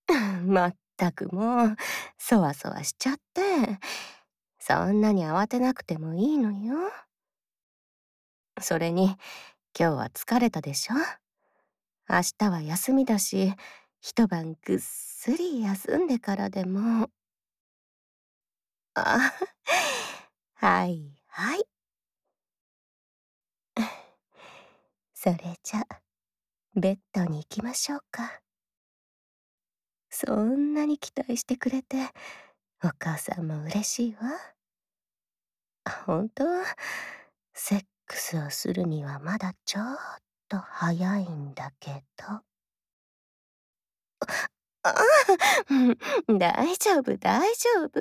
まったくもう、そわそわしちゃって。そんなに慌てなくてもいいのよ。それに、今日は疲れたでしょ？明日は休みだし、一晩ぐっすり休んでからでも。あ、はいはい。それじゃ、ベッドに行きましょうか。そんなに期待してくれて、お母さんも嬉しいわ。本当は、セックスをするにはまだちょっと早いんだけど。あ大丈夫大丈夫。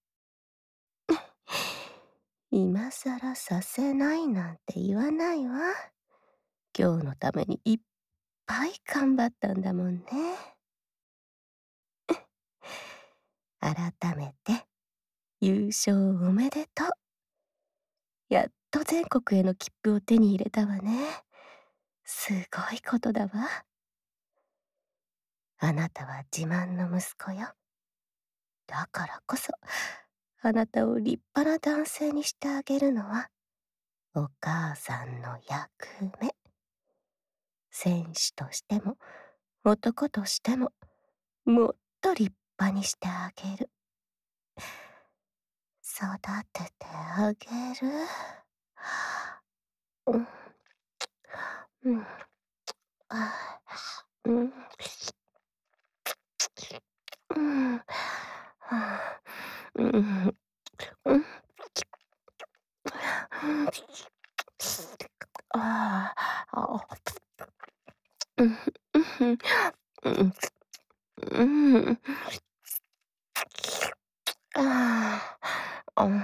今さらさせないなんて言わないわ。今日のためにいっぱい頑張ったんだもんね。改めて優勝おめでとう。やっと全国への切符を手に入れたわね。すごいことだわ。あなたは自慢の息子よ。だからこそ、あなたを立派な男性にしてあげるのは、お母さんの役目。戦士としても、男としても、もっと立派にしてあげる。育ててあげる。うん、うん、あ、うん、うん、はうん、うん、ああ、うん、うん、うん、うん、ああ、うん、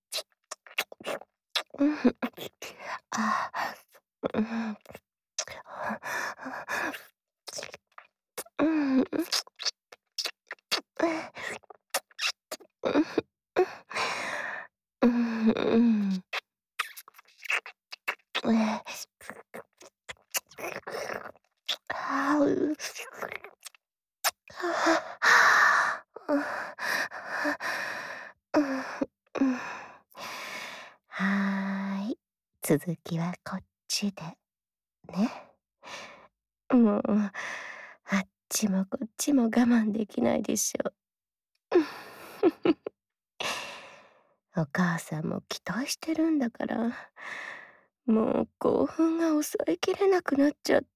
うん、ああ、うん、うん、うん、うん、あう、はーい。続きはこっちでね。もう、あっちもこっちも我慢できないでしょ。お母さんも期待してるんだから、もう興奮が抑えきれなくなっちゃった。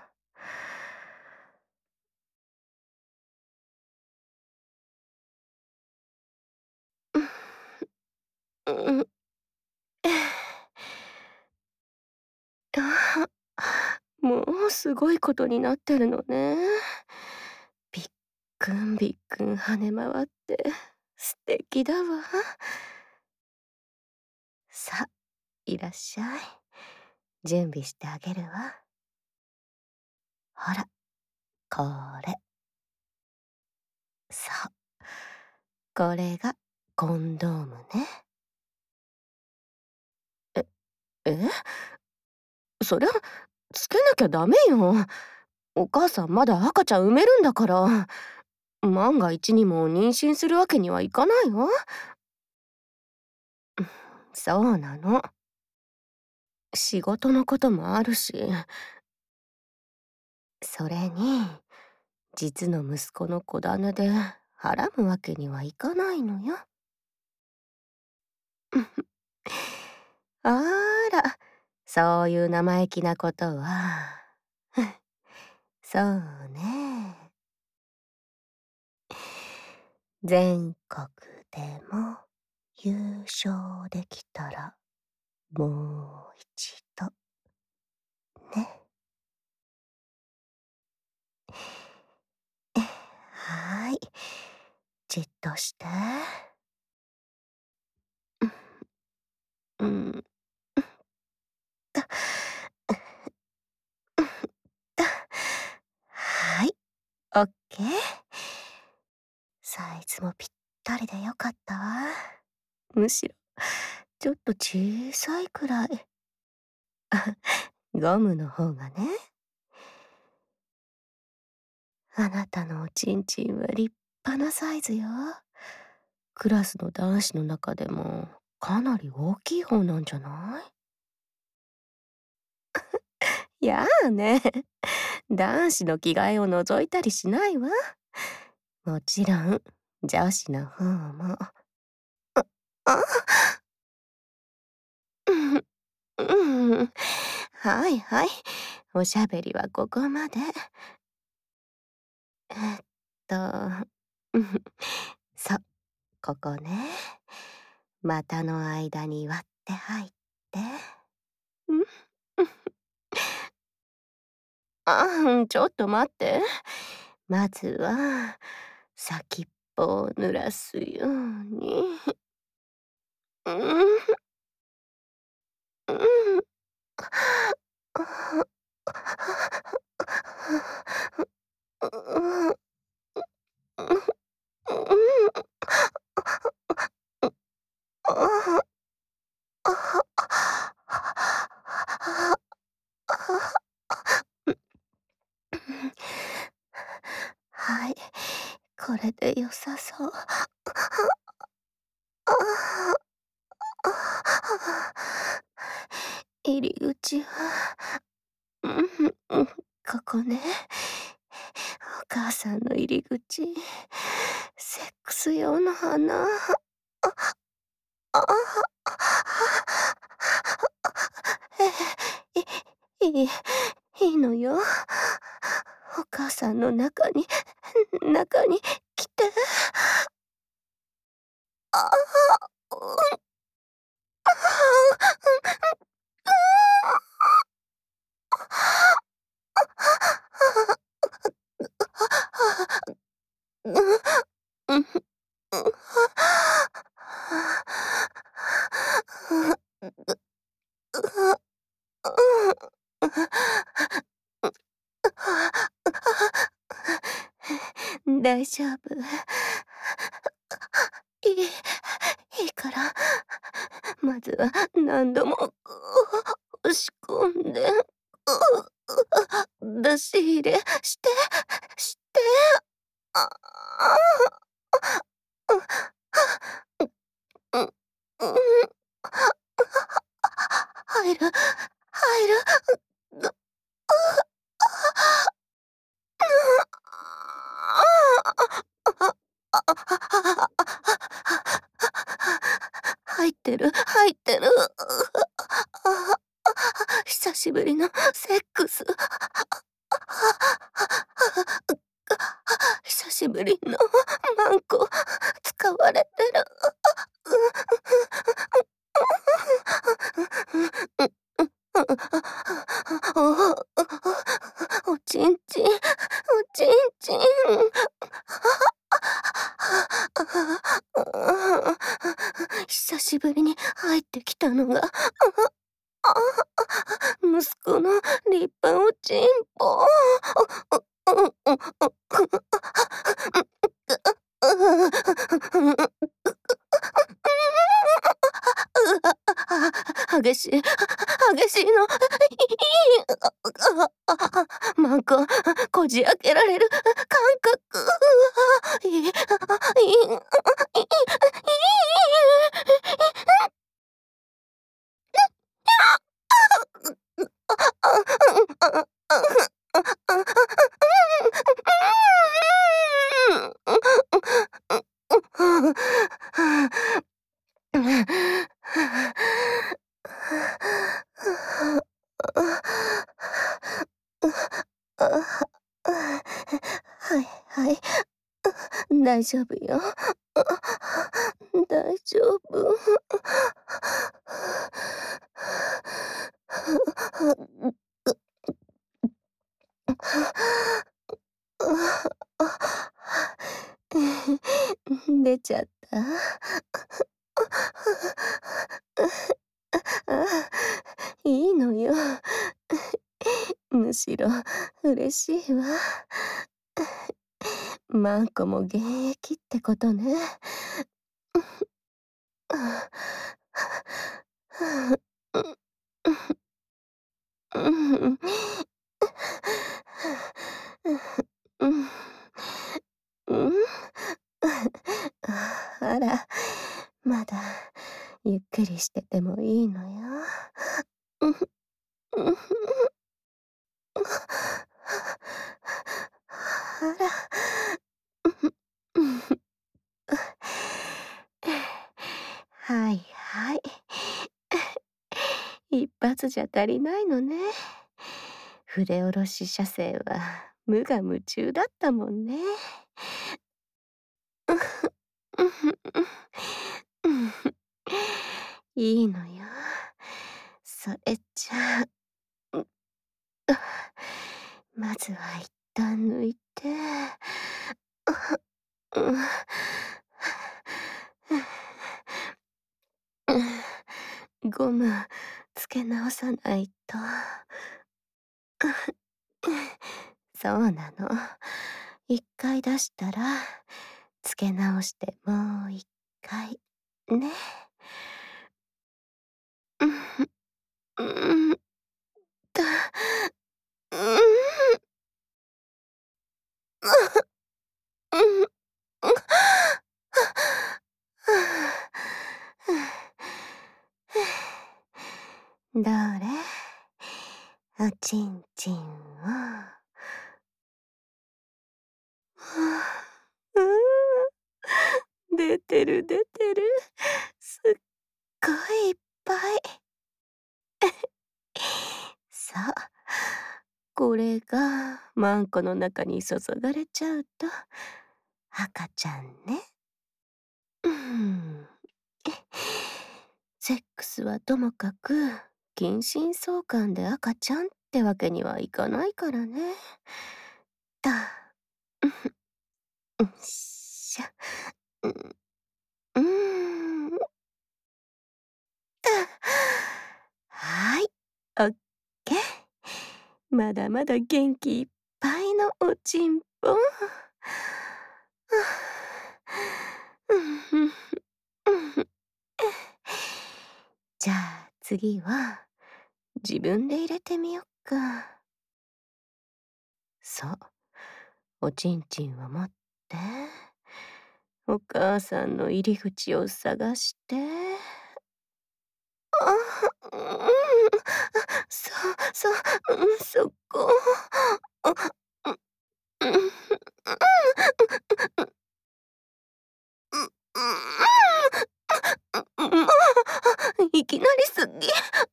うん、あもうすごいことになってるのね。びっくんびっくん跳ね回って素敵だわ。さあ、いらっしゃい。準備してあげるわ。ほら、これ。そう。これがコンドームね。え、えそりゃ、つけなきゃダメよ。お母さんまだ赤ちゃん産めるんだから。万が一にも妊娠するわけにはいかないわ。そうなの。仕事のこともあるし。それに、実の息子の子種ではらむわけにはいかないのよ。あら、そういう生意気なことは。そうね。全国でも優勝できたらもう一度ね。はい。じっとして。うん。だ。だ。はい。オッケー。サイズもぴったりでよかったわ。むしろ、ちょっと小さいくらい。ゴムの方がね。 あなたのおちんちんは立派なサイズよ。クラスの男子の中でもかなり大きい方なんじゃない？やあね。男子の着替えを覗いたりしないわ。もちろん、女子の方も。あ、うん、はいはい。おしゃべりはここまで。えっと、うん、そう、ここね。股の間に割って入って。うん、ちょっと待って。まずは、先っぽを濡らすように。うん、うん。はい、これで良さそう。入り口は、ここね。お母さんの入り口。セックス用の花。いいいのよ。お母さんの中に来て。ああ、大丈夫。いいから、まずは何度も押し込んで、出し入れして、あうん、うん、入る。入ってる。久しぶりのセックス。久しぶりのマンコ使われてる。おちんちん、おちんちん。久しぶりに入ってきたのが、息子の立派おちんぽ。激しい、激しいの。マンコ、こじ開けられる感覚。いい、はいはい、大丈夫よ。大丈夫。出ちゃった？あ、いいのよ。むしろ嬉しいわ。マンコも現役ってことね。うん。 だゆっくりしててもいいのよ。うふ、うふ。あら。うふ、うふ。はいはい。一発じゃ足りないのね。筆下ろし写生は無我夢中だったもんね。うふ、うふ、うふ。いいのよ。それじゃあ、まずは一旦抜いて、うん、ゴムつけ直さないと。そうなの。一回出したら、つけ直してもう一回、ね。うん、うん、だ、うん、うん、うん、どれ？おちんちんを。う出てる出てる。すっごいいっぱい。そう。これがマンコの中に注がれちゃうと赤ちゃんね。うん。セックスはともかく近親相関で赤ちゃんってわけにはいかないからね。だ。うん、しゃ。うん、うーん。はい、オッケー。まだまだ元気いっぱいのおちんぽ。じゃあ次は自分で入れてみよっか。そう、おちんちんを持って、お母さんの入り口を探して。うん、そこ。うん、うん、いきなりすぎ。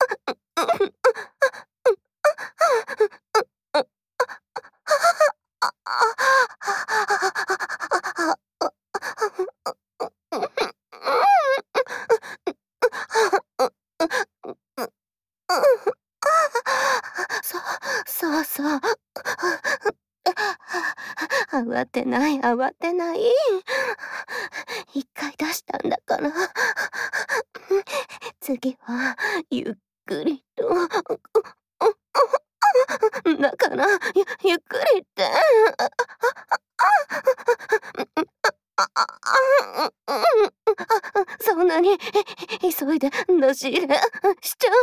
そうそう。慌てない慌てない。一回出したんだから。次はゆっくりと。だからゆっくりって。そんなに急いで出し入れしちゃ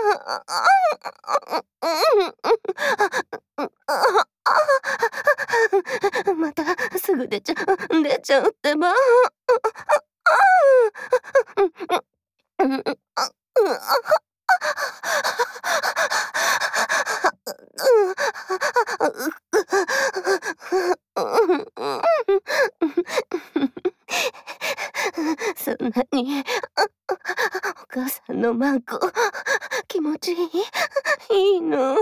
またすぐ出ちゃうってば。そんなにお母さんのマンコ気持ちいいの？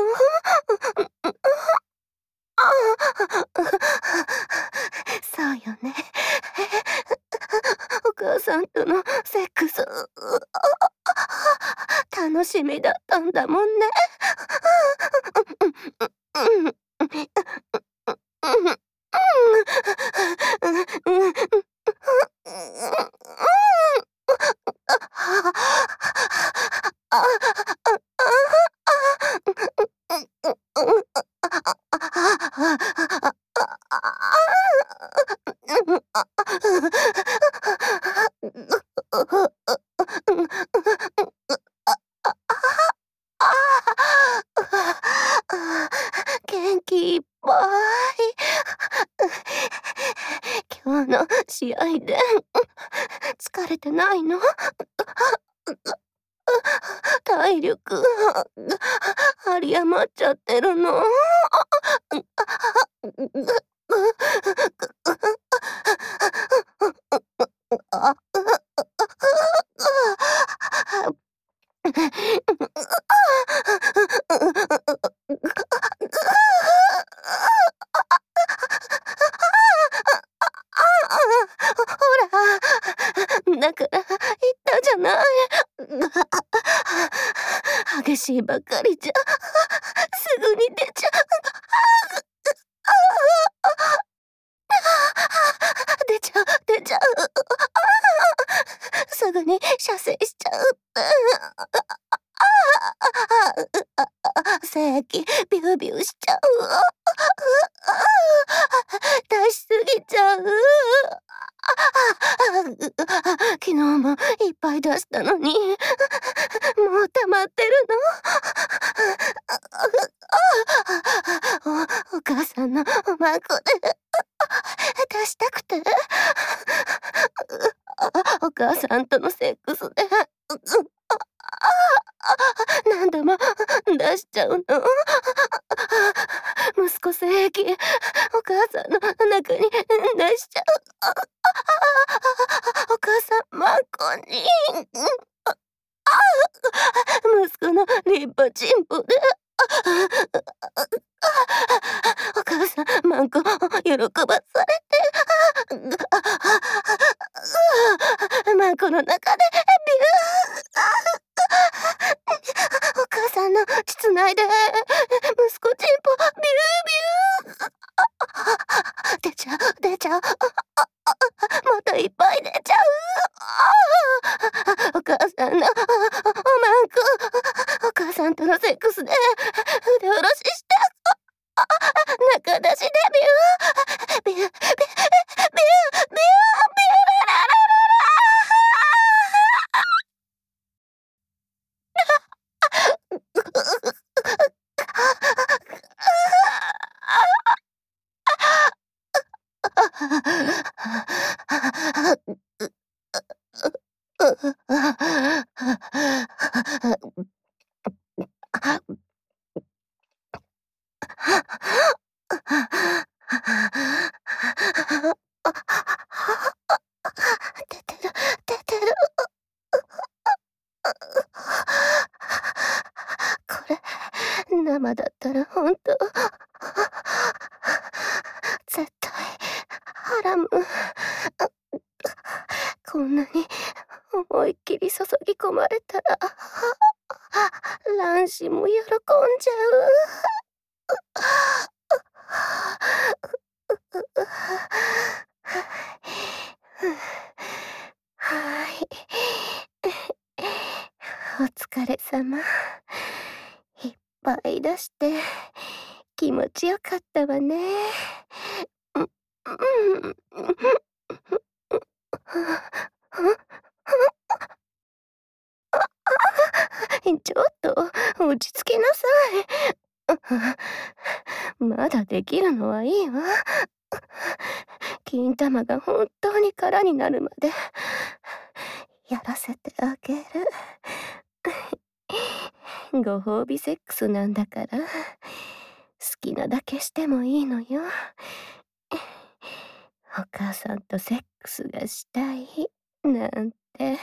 そうよね。お母さんとのセックス楽しみだったんだもんね。元気いっぱい。今日の試合で疲れてないの？ 体力が有り余っちゃってるの。ほら、だから言ったじゃない。激しいばかりじゃ、すぐに出ちゃう。出ちゃう。すぐに射精しちゃうって。精液ビュービューしちゃう。出しすぎちゃう。昨日もいっぱい出したのに、もう溜まってるの。お母さんのおまんこで出したくて、お母さんとのセックスで何度も出しちゃうの。息子精液お母さんの中に出しちゃう。お母さんまんこに息子のリッパチンポでお母さんまんこ喜ばされて、まんこの中でビュー。お母さんの膣内で息子チンポビュービュー。出ちゃう。またいっぱい出ちゃう。お母さんのおまんこ、お母さんとのセックスで腕下ろしして中出しでビュービュービュービュービュービューラララ出てる出てる。これ生だったらほんと絶対ハラム。こんなに思いっきり注ぎ込まれたら卵子も喜んじゃう。はい。お疲れ様。いっぱい出して気持ちよかったわね。うん、うん。ちょっと落ち着きなさい。まだできるのはいいわ。金玉が本当に空になるまでやらせてあげる。ご褒美セックスなんだから、好きなだけしてもいいのよ。お母さんとセックスがしたいなんて。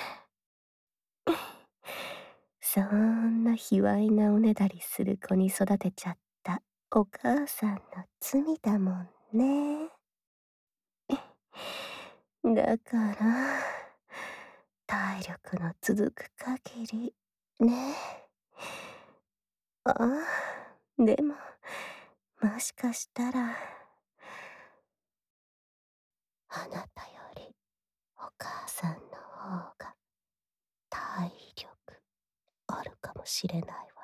そんな卑猥なおねだりする子に育てちゃったお母さんの罪だもんね。だから体力の続く限りね。ああ、でももしかしたらあなたよりお母さんの方が体力あるかもしれないわ。